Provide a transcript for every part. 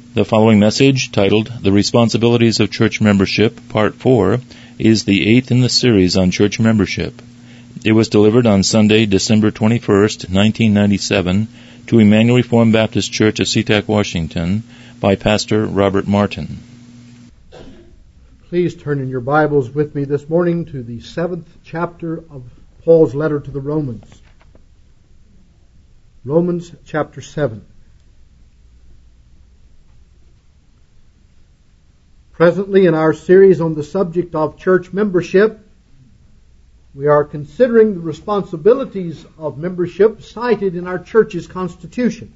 The following message, titled The Responsibilities of Church Membership, Part 4, is the eighth in the series on church membership. It was delivered on Sunday, December 21st, 1997, to Emmanuel Reformed Baptist Church of SeaTac, Washington, by Pastor Robert Martin. Please turn in your Bibles with me this morning to the 7th chapter of Paul's letter to the Romans. Romans chapter 7. Presently, in our series on the subject of church membership, we are considering the responsibilities of membership cited in our church's constitution.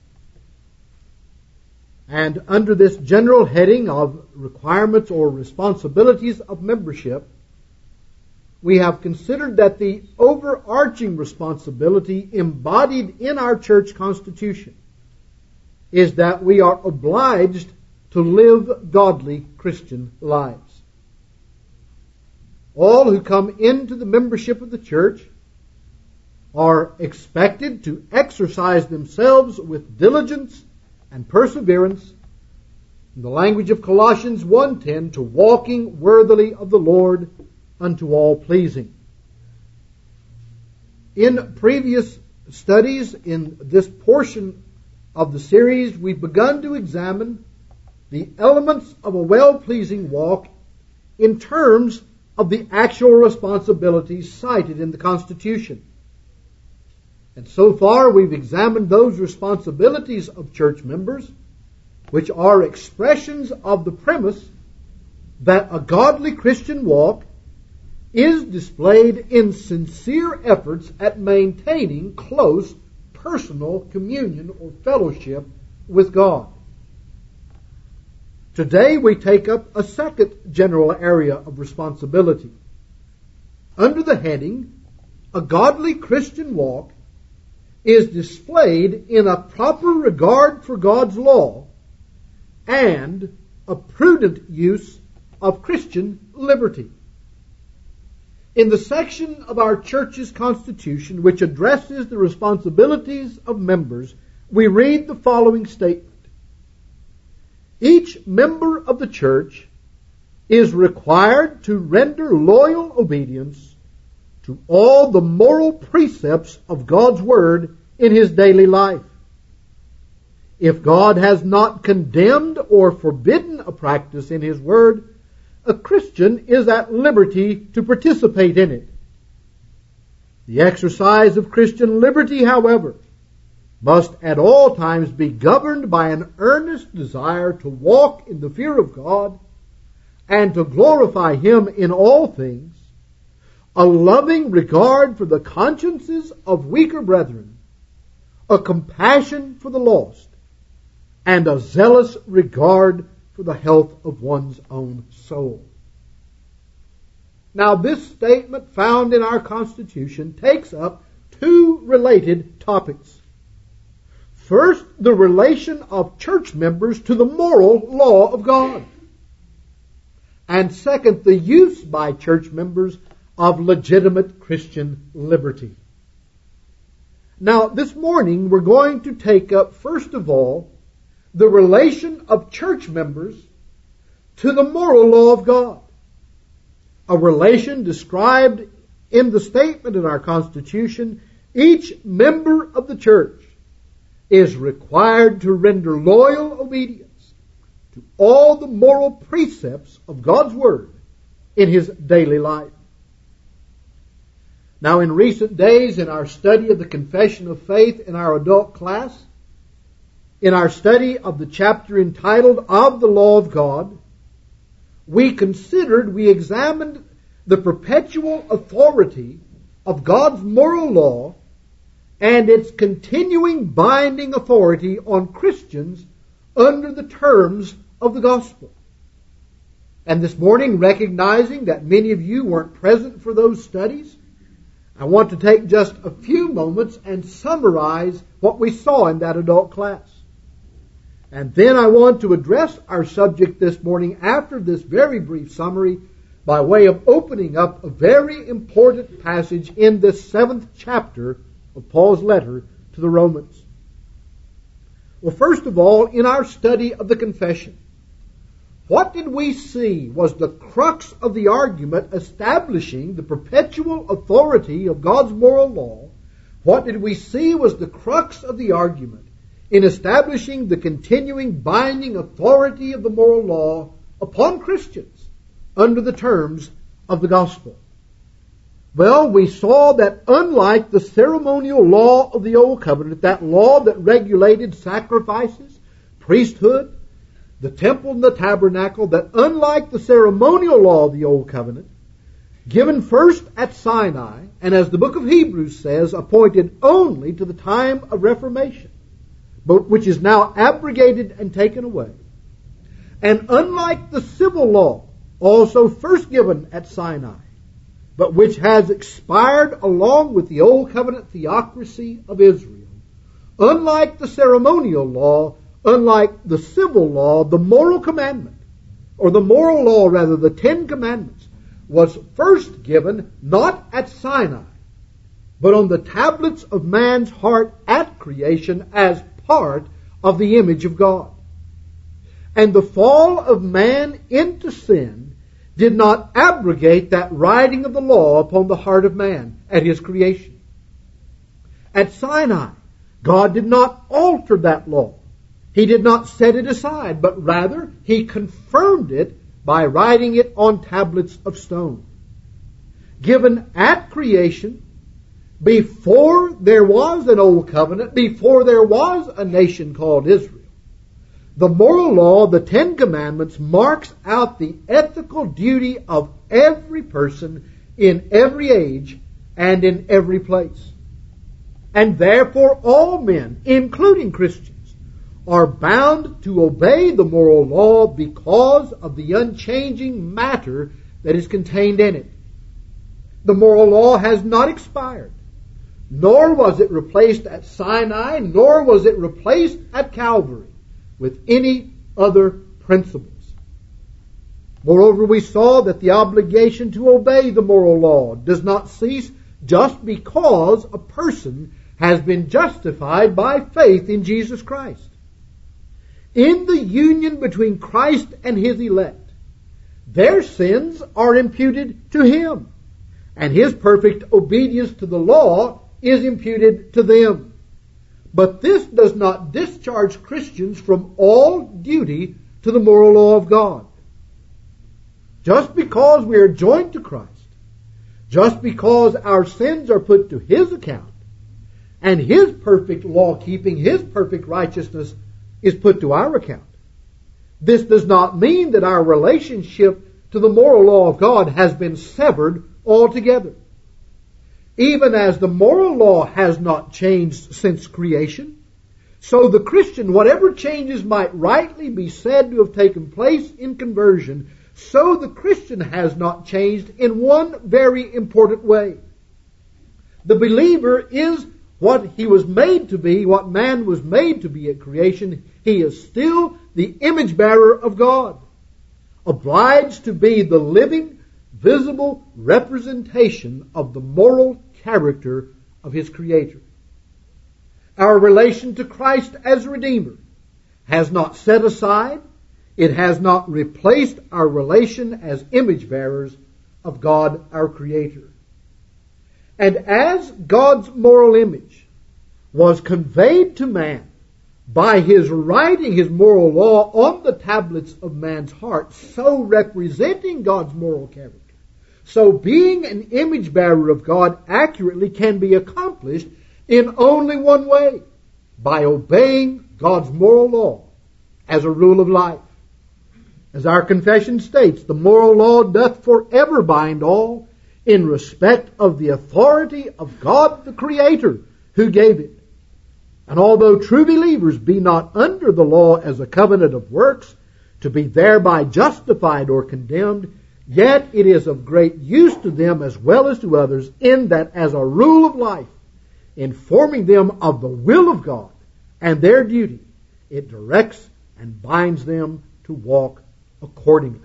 And under this general heading of requirements or responsibilities of membership, we have considered that the overarching responsibility embodied in our church constitution is that we are obliged to live godly Christian lives. All who come into the membership of the church are expected to exercise themselves with diligence and perseverance, in the language of Colossians 1:10, to walking worthily of the Lord unto all pleasing. In previous studies in this portion of the series, we've begun to examine the elements of a well-pleasing walk in terms of the actual responsibilities cited in the Constitution. And so far we've examined those responsibilities of church members which are expressions of the premise that a godly Christian walk is displayed in sincere efforts at maintaining close personal communion or fellowship with God. Today we take up a second general area of responsibility. Under the heading, a godly Christian walk is displayed in a proper regard for God's law and a prudent use of Christian liberty. In the section of our church's constitution which addresses the responsibilities of members, we read the following statement. Each member of the church is required to render loyal obedience to all the moral precepts of God's Word in his daily life. If God has not condemned or forbidden a practice in his Word, a Christian is at liberty to participate in it. The exercise of Christian liberty, however, must at all times be governed by an earnest desire to walk in the fear of God and to glorify Him in all things, a loving regard for the consciences of weaker brethren, a compassion for the lost, and a zealous regard for the health of one's own soul. Now, this statement found in our Constitution takes up two related topics. First, the relation of church members to the moral law of God. And second, the use by church members of legitimate Christian liberty. Now, this morning we're going to take up, first of all, the relation of church members to the moral law of God. A relation described in the statement in our Constitution. Each member of the church is required to render loyal obedience to all the moral precepts of God's Word in his daily life. Now, in recent days, in our study of the Confession of Faith in our adult class, in our study of the chapter entitled Of the Law of God, we examined the perpetual authority of God's moral law and its continuing binding authority on Christians under the terms of the gospel. And this morning, recognizing that many of you weren't present for those studies, I want to take just a few moments and summarize what we saw in that adult class. And then I want to address our subject this morning after this very brief summary by way of opening up a very important passage in this 7th chapter of Paul's letter to the Romans. Well, first of all, in our study of the confession, what did we see was the crux of the argument establishing the perpetual authority of God's moral law. What did we see was the crux of the argument in establishing the continuing binding authority of the moral law upon Christians under the terms of the gospel. Well, we saw that unlike the ceremonial law of the Old Covenant, that law that regulated sacrifices, priesthood, the temple and the tabernacle, that unlike the ceremonial law of the Old Covenant, given first at Sinai, and as the book of Hebrews says, appointed only to the time of Reformation, but which is now abrogated and taken away. And unlike the civil law, also first given at Sinai, but which has expired along with the Old Covenant theocracy of Israel, unlike the ceremonial law, unlike the civil law, the moral commandment, or the moral law rather, the Ten Commandments, was first given not at Sinai, but on the tablets of man's heart at creation as part of the image of God. And the fall of man into sin did not abrogate that writing of the law upon the heart of man at his creation. At Sinai, God did not alter that law. He did not set it aside, but rather He confirmed it by writing it on tablets of stone. Given at creation, before there was an Old Covenant, before there was a nation called Israel, the moral law, the Ten Commandments, marks out the ethical duty of every person in every age and in every place. And therefore all men, including Christians, are bound to obey the moral law because of the unchanging matter that is contained in it. The moral law has not expired, nor was it replaced at Sinai, nor was it replaced at Calvary with any other principles. Moreover, we saw that the obligation to obey the moral law does not cease just because a person has been justified by faith in Jesus Christ. In the union between Christ and His elect, their sins are imputed to Him, and His perfect obedience to the law is imputed to them. But this does not discharge Christians from all duty to the moral law of God. Just because we are joined to Christ, just because our sins are put to His account, and His perfect law-keeping, His perfect righteousness is put to our account, this does not mean that our relationship to the moral law of God has been severed altogether. Even as the moral law has not changed since creation, so the Christian, whatever changes might rightly be said to have taken place in conversion, so the Christian has not changed in one very important way. The believer is what he was made to be, what man was made to be at creation. He is still the image bearer of God, obliged to be the living, visible representation of the moral character of his Creator. Our relation to Christ as Redeemer has not set aside, it has not replaced our relation as image bearers of God our Creator. And as God's moral image was conveyed to man by His writing His moral law on the tablets of man's heart, so representing God's moral character, so being an image bearer of God accurately can be accomplished in only one way: by obeying God's moral law as a rule of life. As our confession states, the moral law doth forever bind all in respect of the authority of God the Creator who gave it. And although true believers be not under the law as a covenant of works, to be thereby justified or condemned, yet it is of great use to them as well as to others, in that as a rule of life, informing them of the will of God and their duty, it directs and binds them to walk accordingly.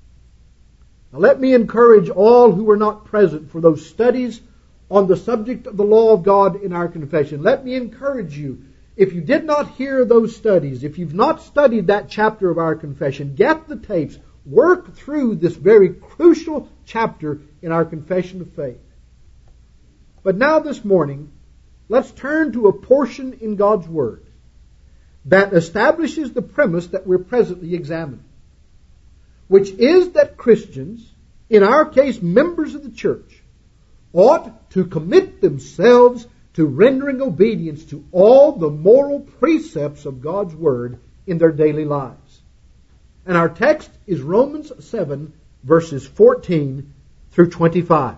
Now let me encourage all who were not present for those studies on the subject of the law of God in our confession. Let me encourage you If you did not hear those studies, if you've not studied that chapter of our confession, get the tapes. Work through this very crucial chapter in our confession of faith. But now this morning, let's turn to a portion in God's Word that establishes the premise that we're presently examining, which is that Christians, in our case members of the church, ought to commit themselves to rendering obedience to all the moral precepts of God's Word in their daily lives. And our text is Romans 7, verses 14 through 25.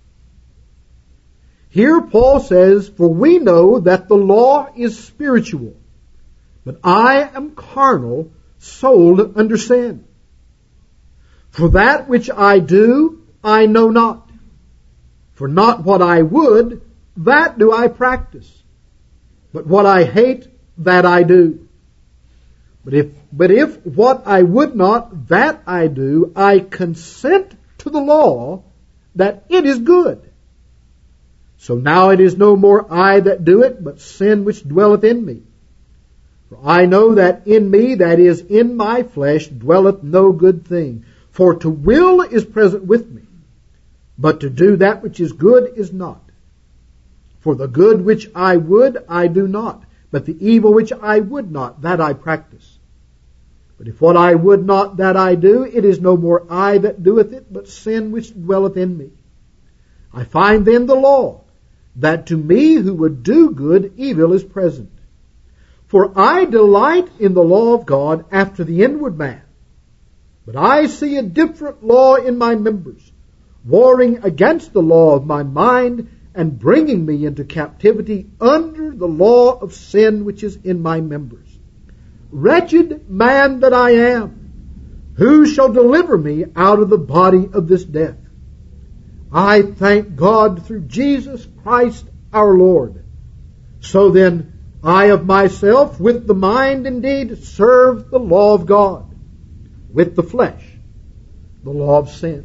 Here Paul says, "For we know that the law is spiritual, but I am carnal, sold under sin. For that which I do, I know not. For not what I would, that do I practice. But what I hate, that I do. But if what I would not, that I do, I consent to the law that it is good. So now it is no more I that do it, but sin which dwelleth in me. For I know that in me, that is, in my flesh, dwelleth no good thing. For to will is present with me, but to do that which is good is not. For the good which I would, I do not, but the evil which I would not, that I practice. But if what I would not, that I do, it is no more I that doeth it, but sin which dwelleth in me. I find then the law, that to me who would do good, evil is present. For I delight in the law of God after the inward man. But I see a different law in my members, warring against the law of my mind, and bringing me into captivity under the law of sin which is in my members. Wretched man that I am, who shall deliver me out of the body of this death? I thank God through Jesus Christ our Lord. So then, I of myself, with the mind indeed, serve the law of God, with the flesh, the law of sin."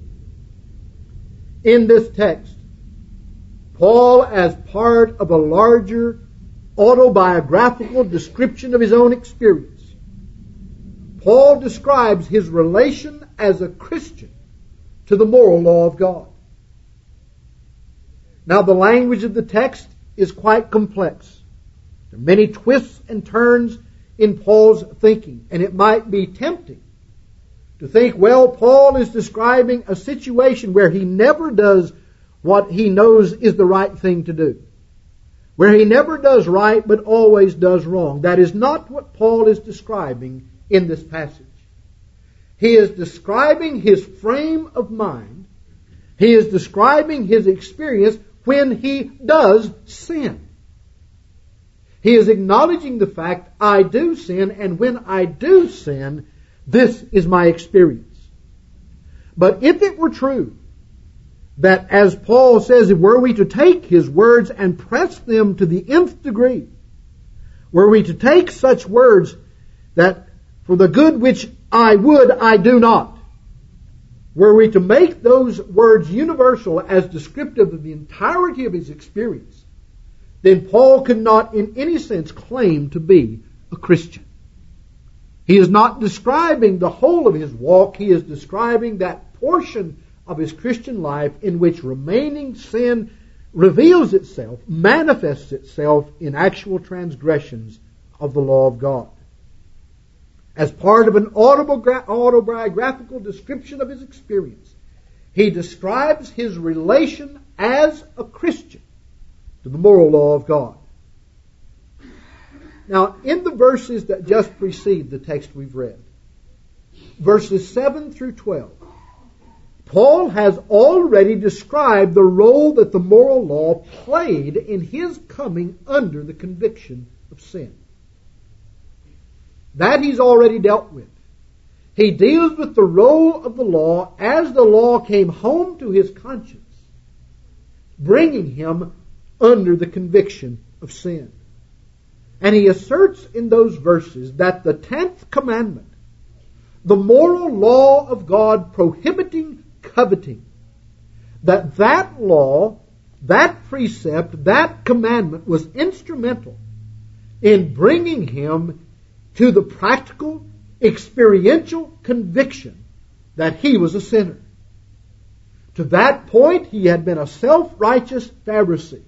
In this text, Paul, as part of a larger autobiographical description of his own experience, Paul describes his relation as a Christian to the moral law of God. Now, the language of the text is quite complex. There are many twists and turns in Paul's thinking, and it might be tempting to think, well, Paul is describing a situation where he never does what he knows is the right thing to do, where he never does right but always does wrong. That is not what Paul is describing in this passage. He is describing his frame of mind. He is describing his experience when he does sin. He is acknowledging the fact, I do sin, and when I do sin, this is my experience. But if it were true that, as Paul says, were we to take his words and press them to the nth degree, were we to take such words that for the good which I would, I do not, were we to make those words universal as descriptive of the entirety of his experience, then Paul could not in any sense claim to be a Christian. He is not describing the whole of his walk. He is describing that portion of his Christian life in which remaining sin reveals itself, manifests itself in actual transgressions of the law of God. As part of an autobiographical description of his experience, he describes his relation as a Christian to the moral law of God. Now, in the verses that just precede the text we've read, verses 7 through 12, Paul has already described the role that the moral law played in his coming under the conviction of sin. That he's already dealt with. He deals with the role of the law as the law came home to his conscience, bringing him under the conviction of sin. And he asserts in those verses that the 10th commandment, the moral law of God prohibiting coveting, that law, that precept, that commandment was instrumental in bringing him to the practical, experiential conviction that he was a sinner. To that point, he had been a self-righteous Pharisee.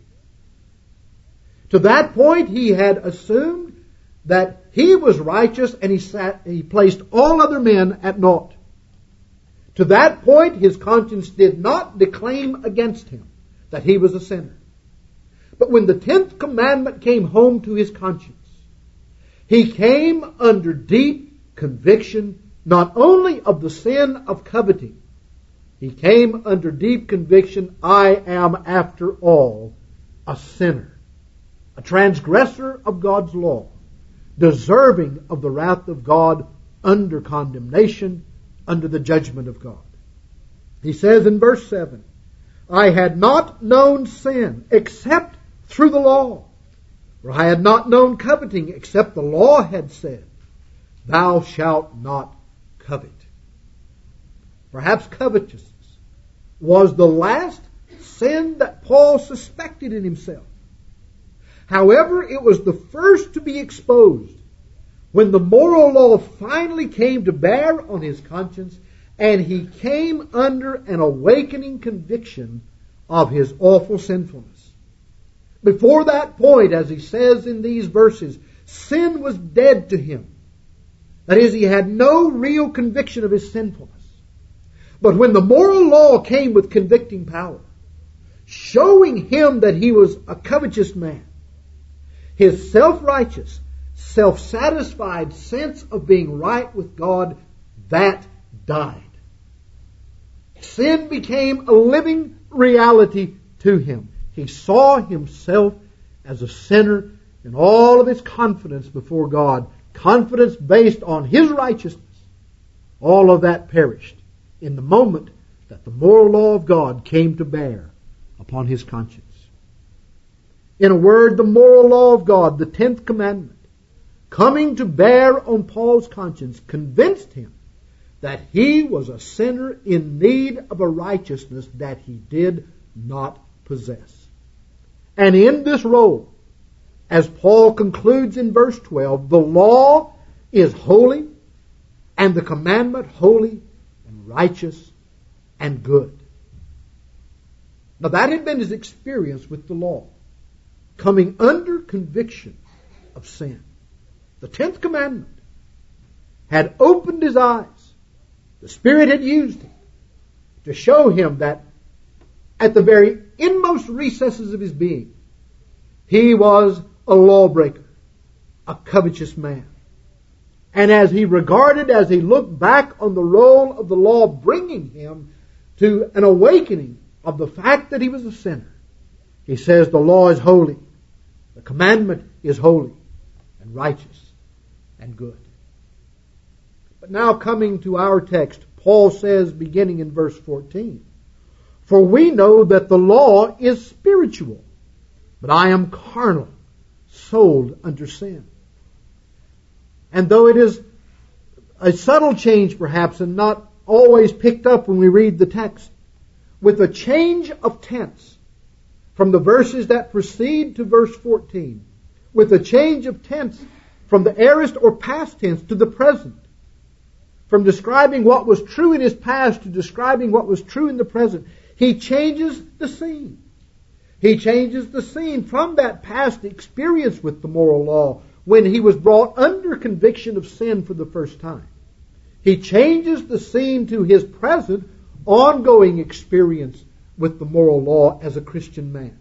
To that point, he had assumed that he was righteous, and he placed all other men at naught. To that point, his conscience did not declaim against him that he was a sinner. But when the 10th commandment came home to his conscience, he came under deep conviction not only of the sin of coveting, he came under deep conviction, I am after all a sinner, a transgressor of God's law, deserving of the wrath of God, under condemnation, under the judgment of God. He says in verse 7, I had not known sin except through the law, for I had not known coveting except the law had said, thou shalt not covet. Perhaps covetousness was the last sin that Paul suspected in himself. However, it was the first to be exposed when the moral law finally came to bear on his conscience, and he came under an awakening conviction of his awful sinfulness. Before that point, as he says in these verses, sin was dead to him. That is, he had no real conviction of his sinfulness. But when the moral law came with convicting power, showing him that he was a covetous man, his self-righteous, self-satisfied sense of being right with God, that died. Sin became a living reality to him. He saw himself as a sinner in all of his confidence before God, confidence based on his righteousness. All of that perished in the moment that the moral law of God came to bear upon his conscience. In a word, the moral law of God, the 10th commandment, coming to bear on Paul's conscience, convinced him that he was a sinner in need of a righteousness that he did not possess. And in this role, as Paul concludes in verse 12, the law is holy, and the commandment holy and righteous and good. Now that had been his experience with the law, coming under conviction of sin. The 10th commandment had opened his eyes. The Spirit had used him to show him that at the very inmost recesses of his being, he was a lawbreaker, a covetous man. And as he looked back on the role of the law, bringing him to an awakening of the fact that he was a sinner, he says the law is holy, the commandment is holy and righteous and good. But now coming to our text, Paul says, beginning in verse 14, for we know that the law is spiritual, but I am carnal, sold under sin. And though it is a subtle change perhaps, and not always picked up when we read the text, with a change of tense from the verses that precede to verse 14, with a change of tense from the aorist or past tense to the present, from describing what was true in his past to describing what was true in the present, he changes the scene. He changes the scene from that past experience with the moral law when he was brought under conviction of sin for the first time. He changes the scene to his present ongoing experience with the moral law as a Christian man.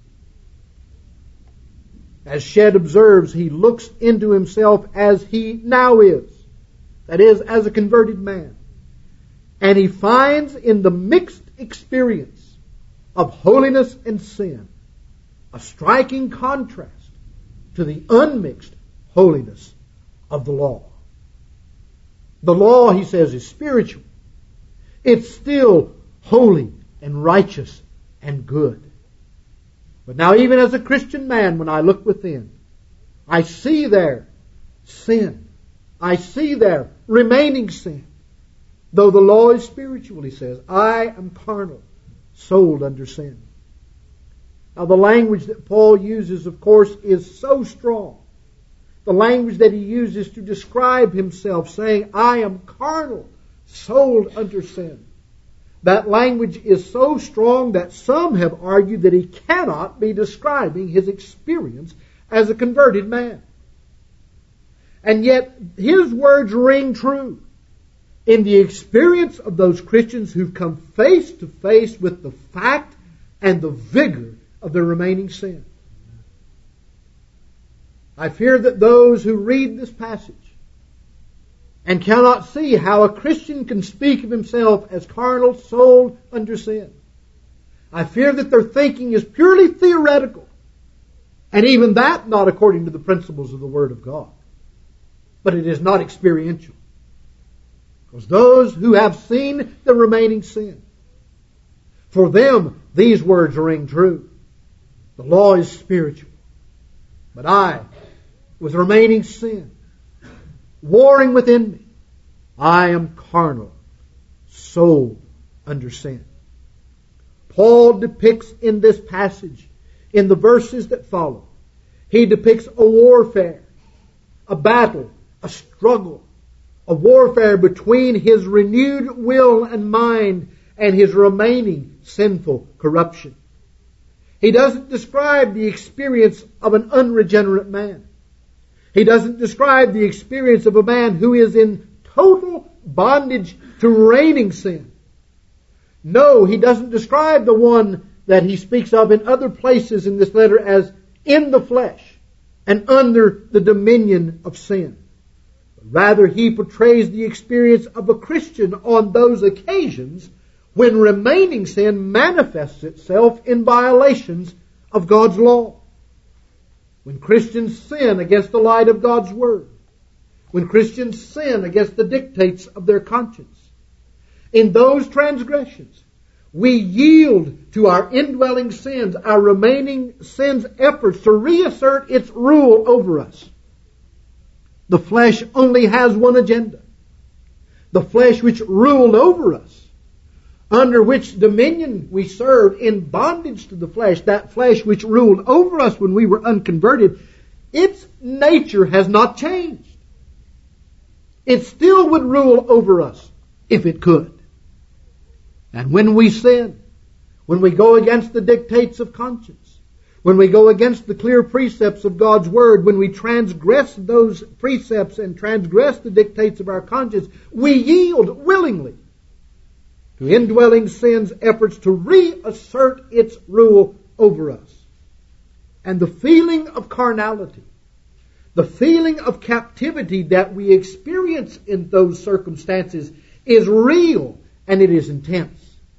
As Shedd observes, he looks into himself as he now is. That is, as a converted man. And he finds in the mixed experience of holiness and sin a striking contrast to the unmixed holiness of the law. The law, he says, is spiritual. It's still holy and righteous and good. But now even as a Christian man, when I look within, I see there sin. I see there remaining sin. Though the law is spiritual, he says, I am carnal, sold under sin. Now the language that Paul uses, of course, is so strong the language that he uses to describe himself, saying, I am carnal, sold under sin. That language is so strong that some have argued that he cannot be describing his experience as a converted man. And yet, his words ring true in the experience of those Christians who've come face to face with the fact and the vigor of their remaining sin. I fear that those who read this passage and cannot see how a Christian can speak of himself as carnal, sold under sin, I fear that their thinking is purely theoretical, and even that not according to the principles of the Word of God. But it is not experiential. Because those who have seen the remaining sin, for them these words ring true. The law is spiritual. But I, with remaining sin, warring within me, I am carnal, sold under sin. Paul depicts in this passage, in the verses that follow, he depicts a warfare, a battle, a struggle, a warfare between his renewed will and mind and his remaining sinful corruption. He doesn't describe the experience of an unregenerate man. He doesn't describe the experience of a man who is in total bondage to reigning sin. No, he doesn't describe the one that he speaks of in other places in this letter as in the flesh and under the dominion of sin. Rather, he portrays the experience of a Christian on those occasions when remaining sin manifests itself in violations of God's law. When Christians sin against the light of God's Word. When Christians sin against the dictates of their conscience. In those transgressions, we yield to our indwelling sins, our remaining sin's efforts to reassert its rule over us. The flesh only has one agenda. The flesh which ruled over us, under which dominion we served in bondage to the flesh, that flesh which ruled over us when we were unconverted, its nature has not changed. It still would rule over us if it could. And when we sin, when we go against the dictates of conscience, when we go against the clear precepts of God's Word, when we transgress those precepts and transgress the dictates of our conscience, we yield willingly to indwelling sin's efforts to reassert its rule over us. And the feeling of carnality, the feeling of captivity that we experience in those circumstances is real and it is intense.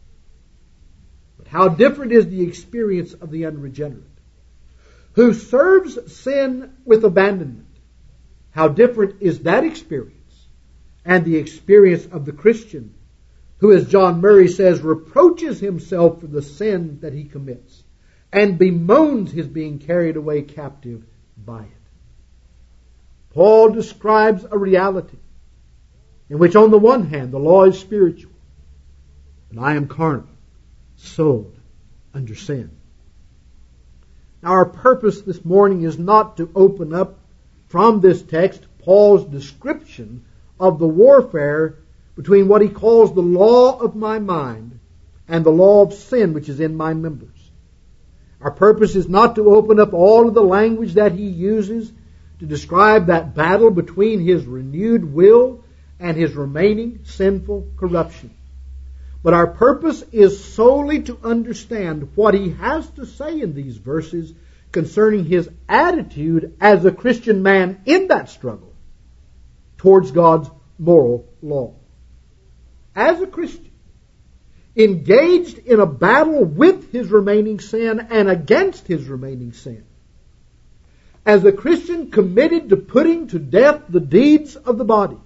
But how different is the experience of the unregenerate, who serves sin with abandonment. How different is that experience and the experience of the Christian who, as John Murray says, reproaches himself for the sin that he commits and bemoans his being carried away captive by it. Paul describes a reality in which on the one hand the law is spiritual and I am carnal, sold under sin. Now, our purpose this morning is not to open up from this text Paul's description of the warfare between what he calls the law of my mind and the law of sin which is in my members. Our purpose is not to open up all of the language that he uses to describe that battle between his renewed will and his remaining sinful corruption. But our purpose is solely to understand what he has to say in these verses concerning his attitude as a Christian man in that struggle towards God's moral law. As a Christian, engaged in a battle with his remaining sin and against his remaining sin. As a Christian committed to putting to death the deeds of the body.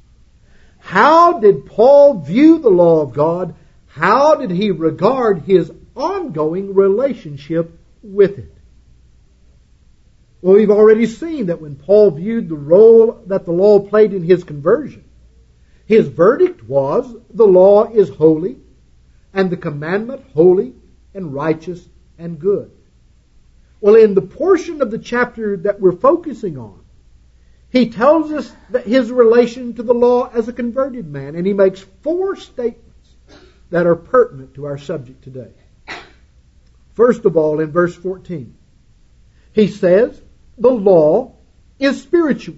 How did Paul view the law of God? How did he regard his ongoing relationship with it? Well, we've already seen that when Paul viewed the role that the law played in his conversion, his verdict was the law is holy and the commandment holy and righteous and good. Well, in the portion of the chapter that we're focusing on, he tells us that his relation to the law as a converted man, and he makes 4 statements that are pertinent to our subject today. First of all, in verse 14, he says, the law is spiritual.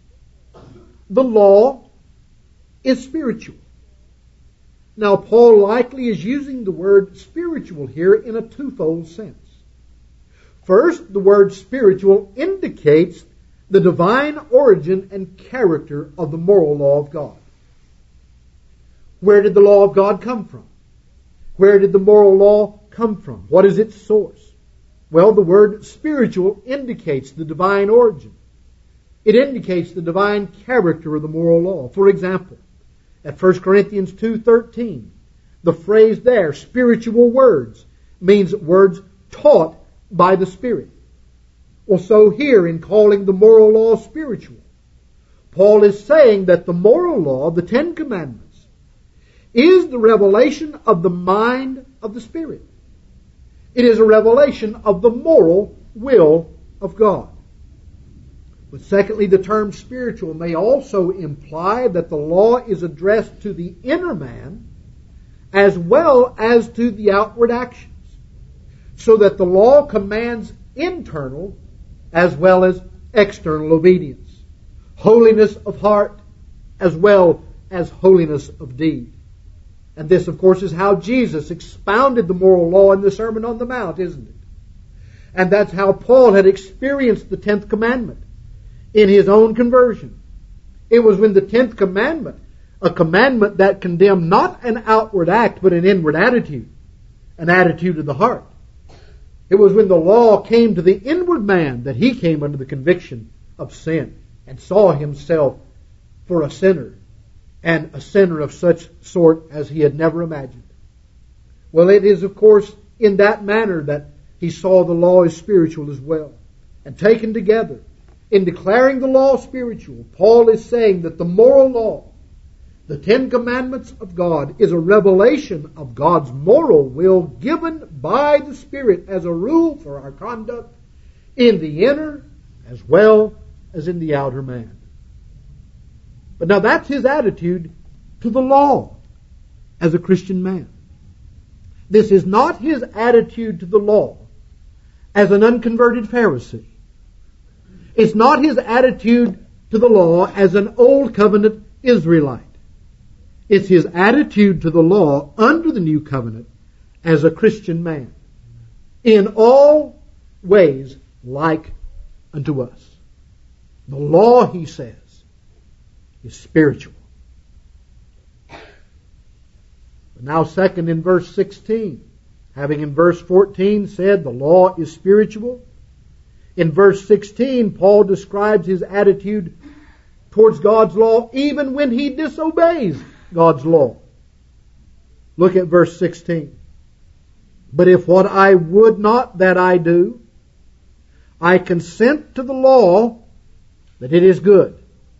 The law is spiritual. Now, Paul likely is using the word spiritual here in a twofold sense. First, the word spiritual indicates the divine origin and character of the moral law of God. Where did the law of God come from? Where did the moral law come from? What is its source? Well, the word spiritual indicates the divine origin. It indicates the divine character of the moral law. For example, at 1 Corinthians 2:13, the phrase there, spiritual words, means words taught by the Spirit. Well, so here in calling the moral law spiritual, Paul is saying that the moral law, the 10 Commandments, is the revelation of the mind of the Spirit. It is a revelation of the moral will of God. But secondly, the term spiritual may also imply that the law is addressed to the inner man as well as to the outward actions, so that the law commands internal as well as external obedience, holiness of heart as well as holiness of deed. And this, of course, is how Jesus expounded the moral law in the Sermon on the Mount, isn't it? And that's how Paul had experienced the 10th commandment in his own conversion. It was when the 10th commandment, a commandment that condemned not an outward act but an inward attitude, an attitude of the heart. It was when the law came to the inward man that he came under the conviction of sin and saw himself for a sinner, and a sinner of such sort as he had never imagined. Well, it is, of course, in that manner that he saw the law as spiritual as well. And taken together, in declaring the law spiritual, Paul is saying that the moral law, the 10 Commandments of God, is a revelation of God's moral will given by the Spirit as a rule for our conduct in the inner as well as in the outer man. But now that's his attitude to the law as a Christian man. This is not his attitude to the law as an unconverted Pharisee. It's not his attitude to the law as an old covenant Israelite. It's his attitude to the law under the new covenant as a Christian man. In all ways like unto us. The law, he says, is spiritual. But now second in verse 16, having in verse 14 said the law is spiritual, in verse 16 Paul describes his attitude towards God's law even when he disobeys God's law. Look at verse 16. But if what I would not that I do, I consent to the law that it is good.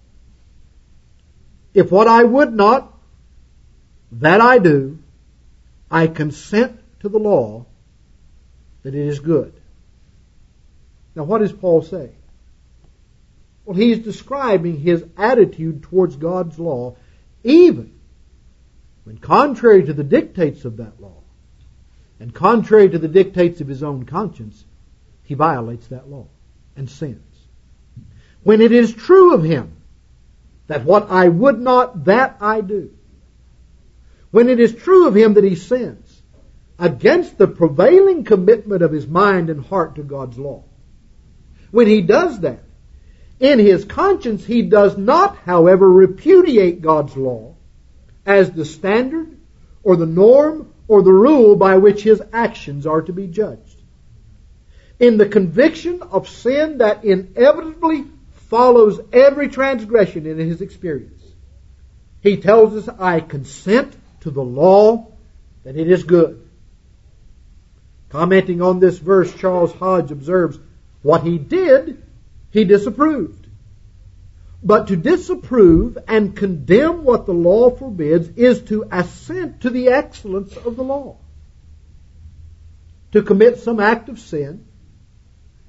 If what I would not that I do, I consent to the law that it is good. Now what does Paul say? Well, he's describing his attitude towards God's law even when contrary to the dictates of that law and contrary to the dictates of his own conscience, he violates that law and sins. When it is true of him that what I would not, that I do. When it is true of him that he sins against the prevailing commitment of his mind and heart to God's law. When he does that, in his conscience he does not, however, repudiate God's law as the standard or the norm or the rule by which his actions are to be judged. In the conviction of sin that inevitably follows every transgression in his experience, he tells us, I consent to the law that it is good. Commenting on this verse, Charles Hodge observes, what he did, he disapproved. But to disapprove and condemn what the law forbids is to assent to the excellence of the law. To commit some act of sin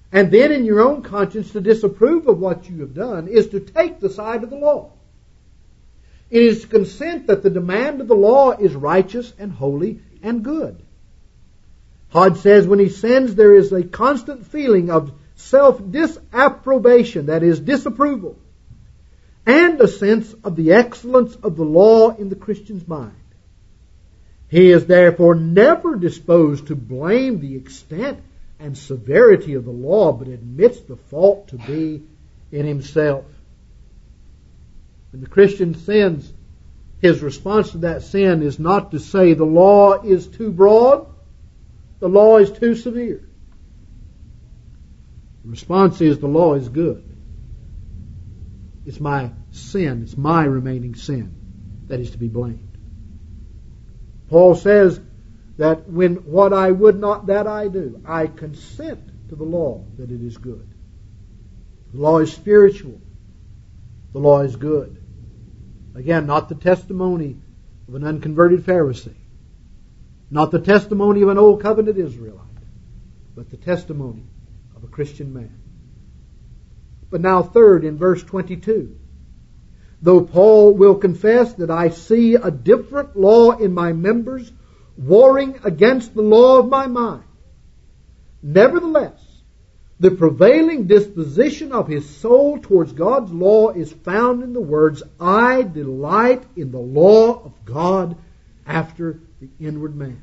and then in your own conscience to disapprove of what you have done, is to take the side of the law. It is to consent that the demand of the law is righteous and holy and good. Hodge says when he sins, there is a constant feeling of self-disapprobation, that is, disapproval, and a sense of the excellence of the law in the Christian's mind. He is therefore never disposed to blame the extent and severity of the law, but admits the fault to be in himself. When the Christian sins, his response to that sin is not to say the law is too broad, the law is too severe. The response is the law is good. It's my sin, it's my remaining sin that is to be blamed. Paul says that when what I would not, that I do, I consent to the law that it is good. The law is spiritual. The law is good. Again, not the testimony of an unconverted Pharisee, not the testimony of an old covenant Israelite, but the testimony of a Christian man. But now third, in verse 22, though Paul will confess that I see a different law in my members warring against the law of my mind, nevertheless, the prevailing disposition of his soul towards God's law is found in the words, I delight in the law of God after the inward man.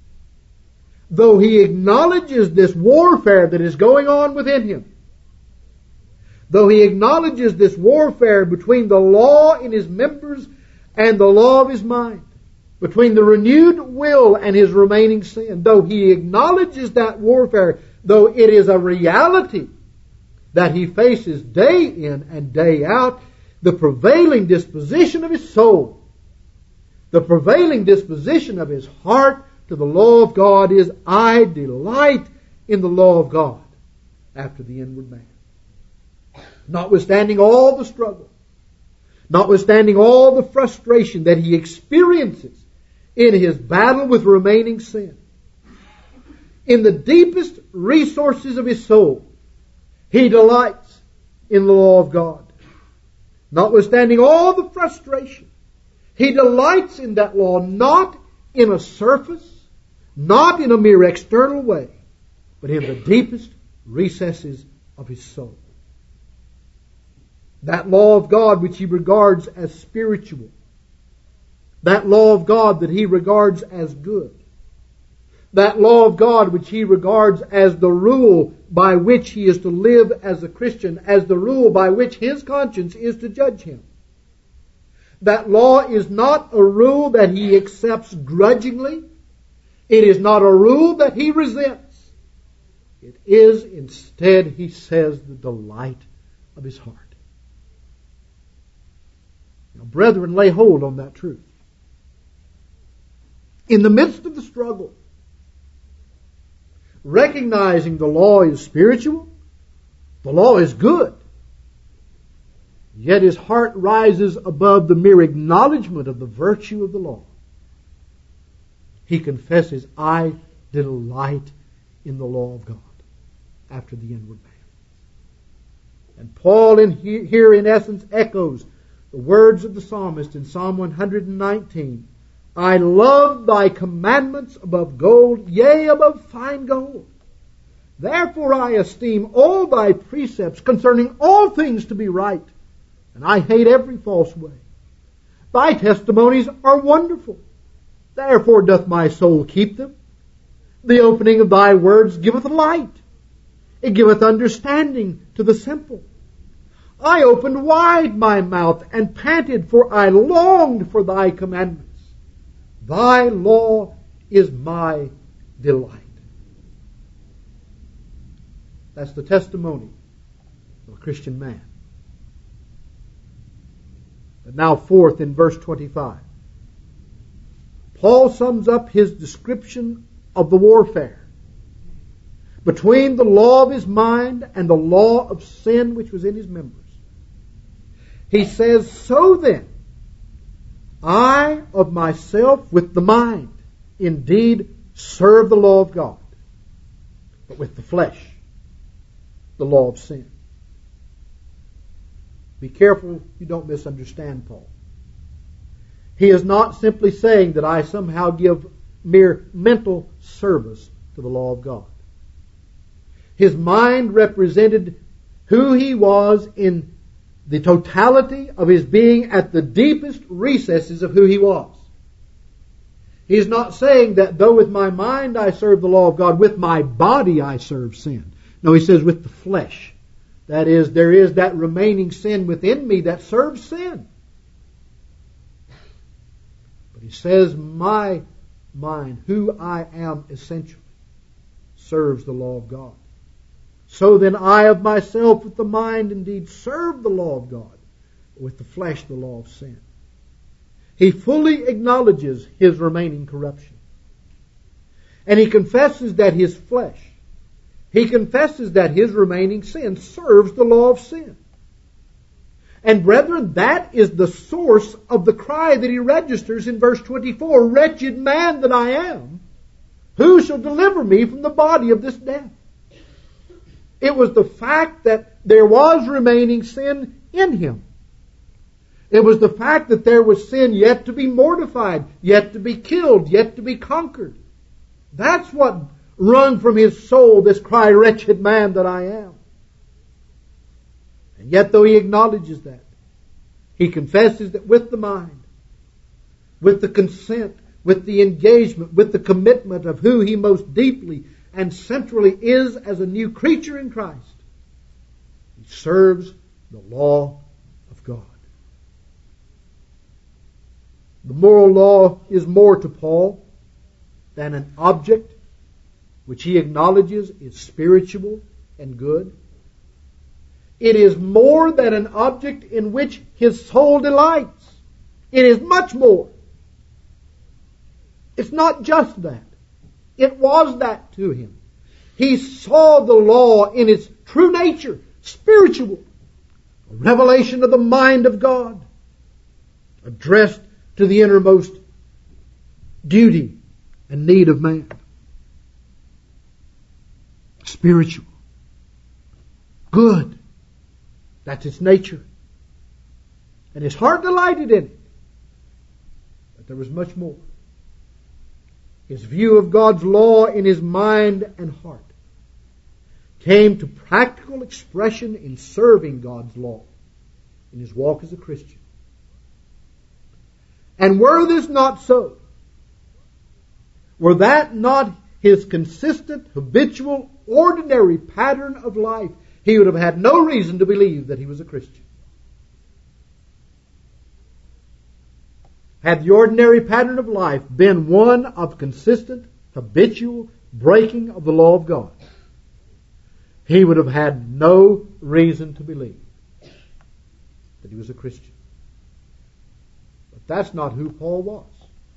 Though he acknowledges this warfare that is going on within him, though he acknowledges this warfare between the law in his members and the law of his mind, between the renewed will and his remaining sin, though he acknowledges that warfare, though it is a reality that he faces day in and day out, the prevailing disposition of his soul, the prevailing disposition of his heart to the law of God is, I delight in the law of God after the inward man. Notwithstanding all the struggle, notwithstanding all the frustration that he experiences in his battle with remaining sin, in the deepest resources of his soul, he delights in the law of God. Notwithstanding all the frustration, he delights in that law, not in a surface, not in a mere external way, but in the deepest recesses of his soul. That law of God which he regards as spiritual, that law of God that he regards as good, that law of God which he regards as the rule by which he is to live as a Christian, as the rule by which his conscience is to judge him. That law is not a rule that he accepts grudgingly. It is not a rule that he resents. It is instead, he says, the delight of his heart. Now, brethren, lay hold on that truth. In the midst of the struggle, recognizing the law is spiritual, the law is good, yet his heart rises above the mere acknowledgement of the virtue of the law. He confesses, I delight in the law of God after the inward man. And Paul here in essence echoes the words of the psalmist in Psalm 119. I love thy commandments above gold, yea, above fine gold. Therefore I esteem all thy precepts concerning all things to be right, and I hate every false way. Thy testimonies are wonderful. Therefore doth my soul keep them. The opening of thy words giveth light. It giveth understanding to the simple. I opened wide my mouth and panted, for I longed for thy commandments. Thy law is my delight. That's the testimony of a Christian man. But now fourth, in verse 25, Paul sums up his description of the warfare between the law of his mind and the law of sin which was in his members. He says, so then, I of myself with the mind indeed serve the law of God, but with the flesh the law of sin. Be careful you don't misunderstand Paul. He is not simply saying that I somehow give mere mental service to the law of God. His mind represented who he was in the totality of his being at the deepest recesses of who he was. He's not saying that though with my mind I serve the law of God, with my body I serve sin. No, he says with the flesh. That is, there is that remaining sin within me that serves sin. But he says my mind, who I am essentially, serves the law of God. So then I of myself with the mind indeed serve the law of God, but with the flesh the law of sin. He fully acknowledges his remaining corruption. And he confesses that his flesh, he confesses that his remaining sin serves the law of sin. And brethren, that is the source of the cry that he registers in verse 24, "Wretched man that I am, who shall deliver me from the body of this death?" It was the fact that there was remaining sin in him. It was the fact that there was sin yet to be mortified, yet to be killed, yet to be conquered. That's what wrung from his soul this cry, "Wretched man that I am." And yet though he acknowledges that, he confesses that with the mind, with the consent, with the engagement, with the commitment of who he most deeply and centrally is as a new creature in Christ, he serves the law of God. The moral law is more to Paul than an object which he acknowledges is spiritual and good. It is more than an object in which his soul delights. It is much more. It's not just that. It was that to him. He saw the law in its true nature, spiritual, a revelation of the mind of God, addressed to the innermost duty and need of man. Spiritual. Good. That's its nature. And his heart delighted in it. But there was much more. His view of God's law in his mind and heart came to practical expression in serving God's law in his walk as a Christian. And were this not so, were that not his consistent, habitual, ordinary pattern of life, he would have had no reason to believe that he was a Christian. Had the ordinary pattern of life been one of consistent, habitual breaking of the law of God, he would have had no reason to believe that he was a Christian. But that's not who Paul was.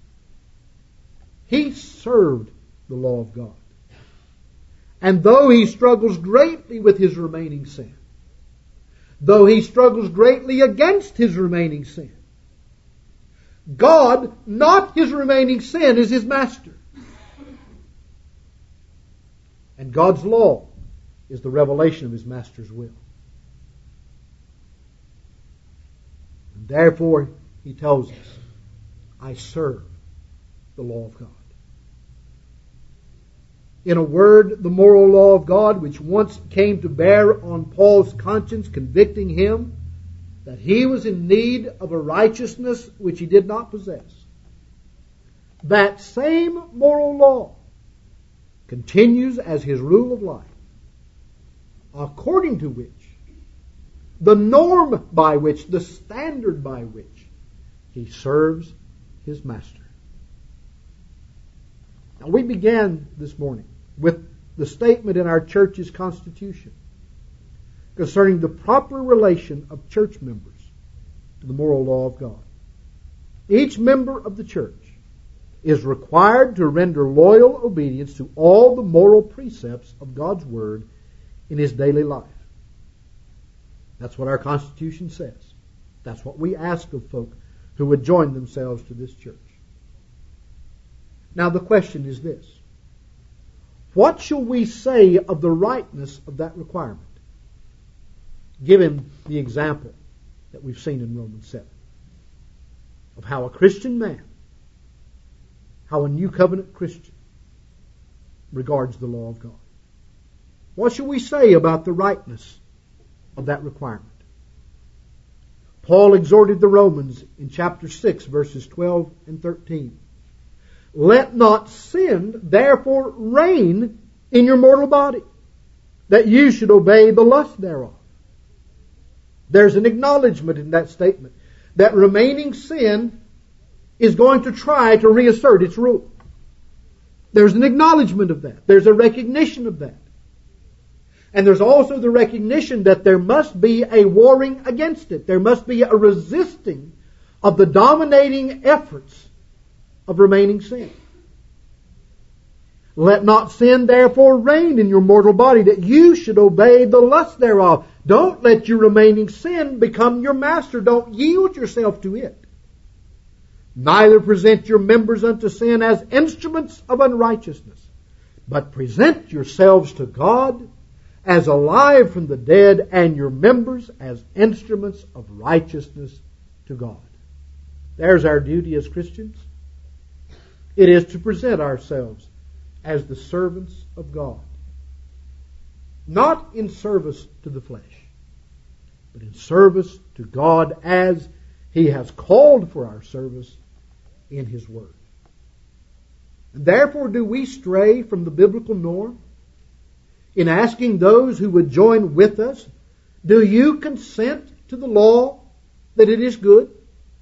He served the law of God. And though he struggles greatly with his remaining sin, though he struggles greatly against his remaining sin, God, not his remaining sin, is his master. And God's law is the revelation of his master's will. And therefore, he tells us, I serve the law of God. In a word, the moral law of God, which once came to bear on Paul's conscience, convicting him that he was in need of a righteousness which he did not possess. That same moral law continues as his rule of life, according to which, the norm by which, the standard by which, he serves his master. Now, we began this morning with the statement in our church's constitution concerning the proper relation of church members to the moral law of God. Each member of the church is required to render loyal obedience to all the moral precepts of God's Word in his daily life. That's what our Constitution says. That's what we ask of folk who would join themselves to this church. Now the question is this: what shall we say of the rightness of that requirement? give him the example that we've seen in Romans 7 of how a Christian man, how a new covenant Christian regards the law of God. What shall we say about the rightness of that requirement? Paul exhorted the Romans in chapter 6, verses 12 and 13. Let not sin therefore reign in your mortal body, that you should obey the lust thereof. There's an acknowledgement in that statement that remaining sin is going to try to reassert its rule. There's an acknowledgement of that. There's a recognition of that. And there's also the recognition that there must be a warring against it. There must be a resisting of the dominating efforts of remaining sin. Let not sin therefore reign in your mortal body, that you should obey the lust thereof. Don't let your remaining sin become your master. Don't yield yourself to it. Neither present your members unto sin as instruments of unrighteousness, but present yourselves to God as alive from the dead, and your members as instruments of righteousness to God. There's our duty as Christians. It is to present ourselves as the servants of God. Not in service to the flesh, but in service to God as He has called for our service in His Word. And therefore do we stray from the biblical norm in asking those who would join with us, do you consent to the law that it is good?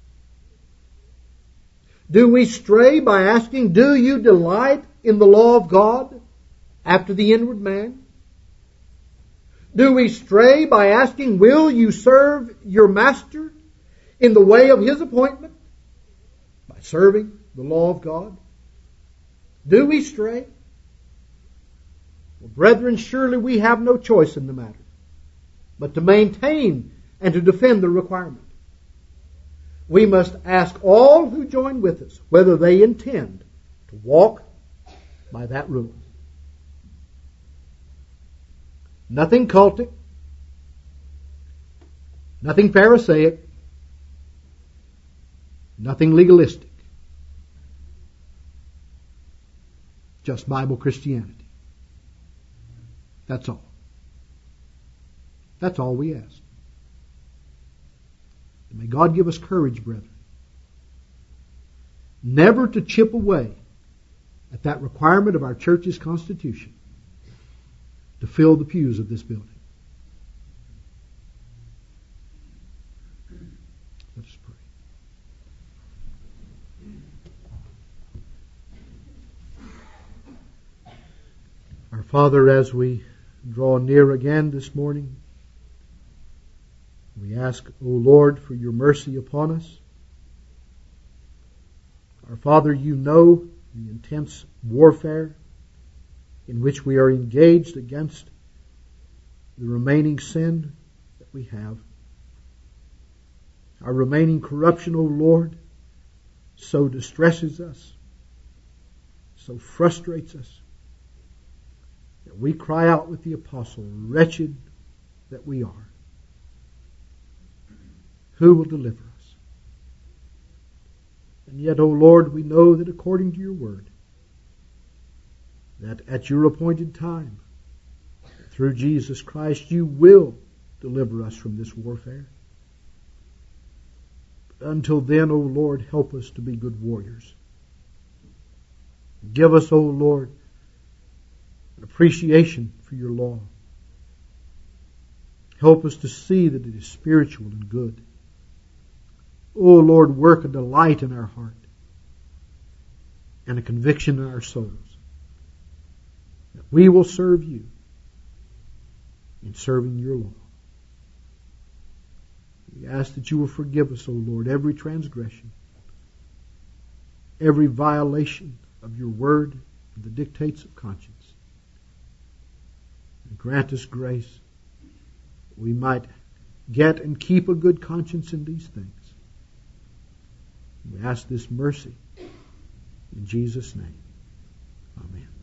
Do we stray by asking, do you delight in the law of God after the inward man? Do we stray by asking, will you serve your master in the way of his appointment by serving the law of God? Do we stray? Well, brethren, surely we have no choice in the matter, but to maintain and to defend the requirement. We must ask all who join with us whether they intend to walk by that rule. Nothing cultic, nothing Pharisaic, nothing legalistic. Just Bible Christianity. That's all. That's all we ask. And may God give us courage, brethren, never to chip away at that requirement of our church's constitution to fill the pews of this building. Let us pray. Our Father, as we draw near again this morning, we ask, O Lord, for your mercy upon us. Our Father, you know the intense warfare in which we are engaged against the remaining sin that we have. Our remaining corruption, O Lord, so distresses us, so frustrates us, that we cry out with the apostle, wretched that we are. Who will deliver us? And yet, O Lord, we know that according to your word, that at your appointed time, through Jesus Christ, you will deliver us from this warfare. But until then, O Lord, help us to be good warriors. Give us, O Lord, an appreciation for your law. Help us to see that it is spiritual and good. O Lord, work a delight in our heart and a conviction in our souls that we will serve you in serving your law. We ask that you will forgive us, O Lord, every transgression, every violation of your word and the dictates of conscience. And grant us grace that we might get and keep a good conscience in these things. We ask this mercy in Jesus' name. Amen.